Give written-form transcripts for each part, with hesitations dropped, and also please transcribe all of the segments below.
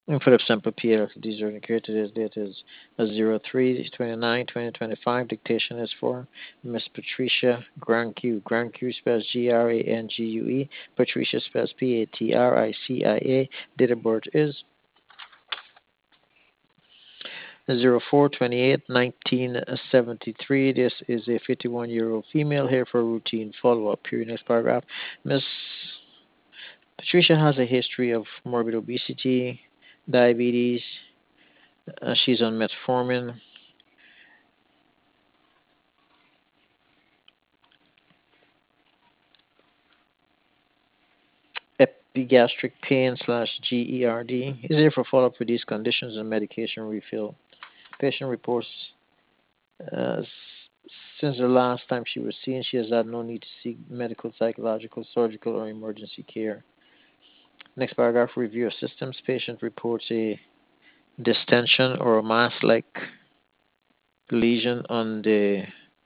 And Philip Sample PL, these are indicated. Today's date is 03/29/2025. Dictation is for Miss Patricia Grangue. Grangue spells Grangue. Patricia spells Patricia. Date of birth is 04/28/1973. This is a 51-year-old female here for a routine follow-up. Period. Next paragraph. Miss Patricia has a history of morbid obesity, diabetes. She's on metformin, epigastric pain slash GERD. Is there for follow-up for these conditions and medication refill? Patient reports since the last time she was seen, she has had no need to seek medical, psychological, surgical, or emergency care. Next paragraph, review of systems. Patient reports a distension or a mass-like lesion on the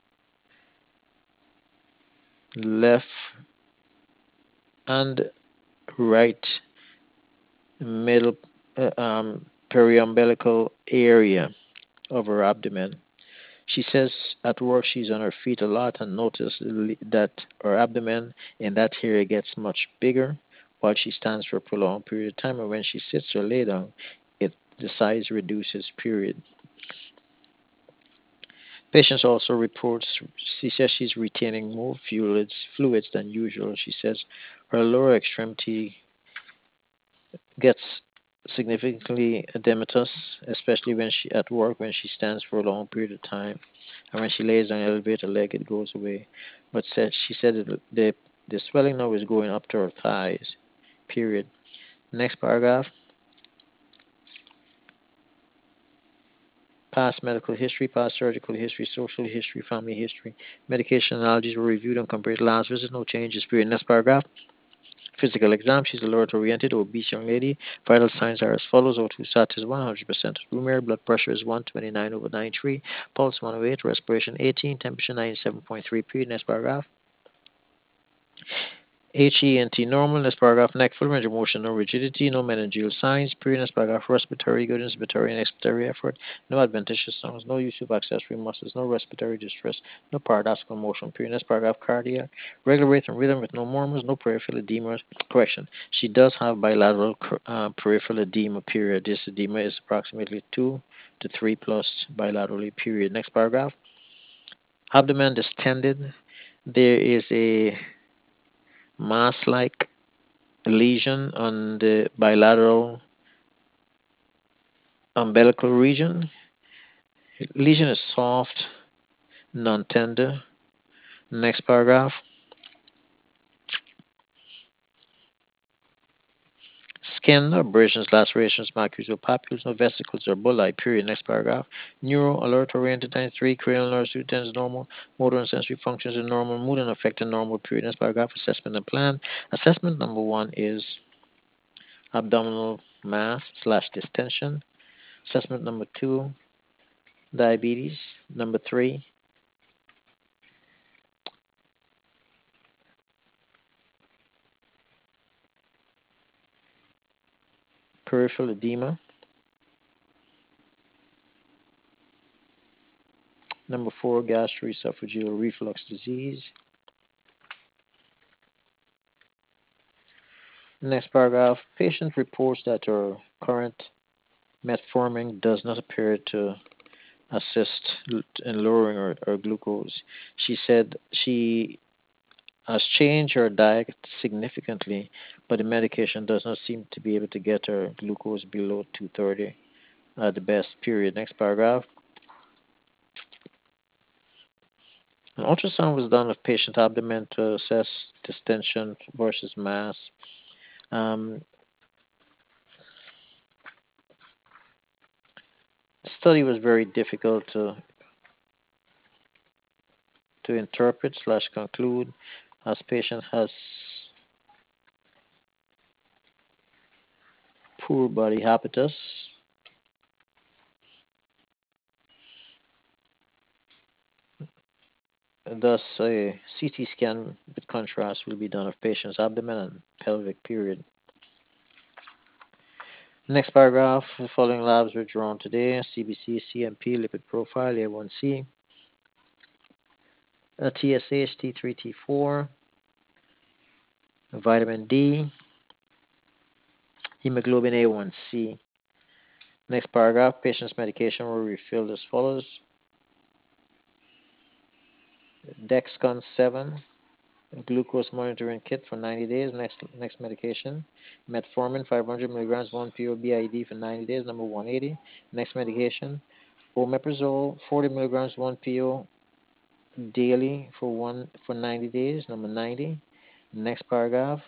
left and right middle periumbilical area of her abdomen. She says at work she's on her feet a lot and noticed that her abdomen in that area gets much bigger while she stands for a prolonged period of time, and when she sits or lay down, the size reduces. Period. Patients also reports she says she's retaining more fluids than usual. She says her lower extremity gets significantly edematous, especially when she at work when she stands for a long period of time, and when she lays on an elevator leg, it goes away. But she said that the swelling now is going up to her thighs. Period. Next paragraph. Past medical history, past surgical history, social history, family history. Medication allergies were reviewed and compared to last visit. No changes. Period. Next paragraph. Physical exam. She's a alert-oriented, obese young lady. Vital signs are as follows. O2 sat is 100% room air. Blood pressure is 129/93. Pulse 108. Respiration 18. Temperature 97.3. Period. Next paragraph. HENT normal. Next paragraph. Neck full range of motion, no rigidity, no meningeal signs. Period. Next paragraph. Respiratory good, inspiratory and expiratory effort. No adventitious sounds. No use of accessory muscles. No respiratory distress. No paradoxical motion. Period. Next paragraph. Cardiac. Regular rate and rhythm with no murmurs. No peripheral edema. Correction. She does have bilateral peripheral edema. Period. This edema is approximately 2 to 3 plus bilaterally. Period. Next paragraph. Abdomen distended. There is a mass-like lesion on the bilateral umbilical region. Lesion is soft, non-tender. Next paragraph. Skin, no abrasions, lacerations, macules, or papules, no vesicles or bulli. Period. Next paragraph. Neuro, alert, oriented, 93, cranial nerves, is normal, motor and sensory functions are normal, mood and affected normal. Period. Next paragraph. Assessment and plan. Assessment number one is abdominal mass slash distension. Assessment number two, diabetes. Number three, peripheral edema. Number four, gastroesophageal reflux disease. Next paragraph, patient reports that her current metformin does not appear to assist in lowering her glucose. She said she has changed her diet significantly, but the medication does not seem to be able to get her glucose below 230 at the best. Period. Next paragraph. An ultrasound was done of patient abdomen to assess distension versus mass. Um, the study was very difficult to interpret slash conclude as patient has poor body habitus. Thus, a CT scan with contrast will be done of patient's abdomen and pelvic. Period. Next paragraph, the following labs were drawn today: CBC, CMP, lipid profile, A1C, TSH, T3, T4, vitamin D, hemoglobin A1C. Next paragraph, patient's medication were refilled as follows: Dexcon 7, glucose monitoring kit for 90 days. Next medication, metformin 500 milligrams 1 PO BID for 90 days, number 180. Next medication, omeprazole 40 milligrams 1 PO daily for 90 days, number 90. Next paragraph,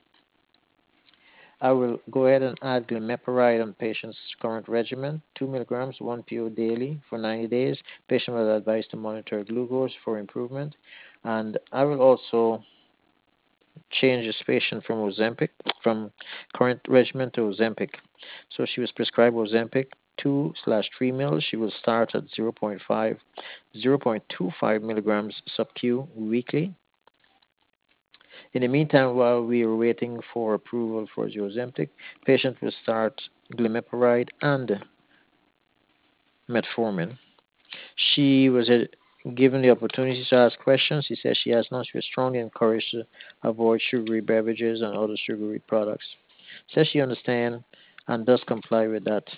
I will go ahead and add glimepiride on patient's current regimen, 2 milligrams 1 PO daily for 90 days. Patient will advise to monitor glucose for improvement. And I will also change this patient from current regimen to Ozempic. So she was prescribed Ozempic 2/3 mils. She will start at 0.25 milligrams sub-Q weekly. In the meantime, while we are waiting for approval for the Ozempic, patient will start glimepiride and metformin. She was given the opportunity to ask questions. She says she has none. She was strongly encouraged to avoid sugary beverages and other sugary products. Says she understands and does comply with that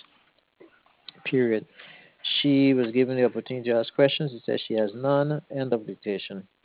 period. She was given the opportunity to ask questions. She says she has none. End of dictation.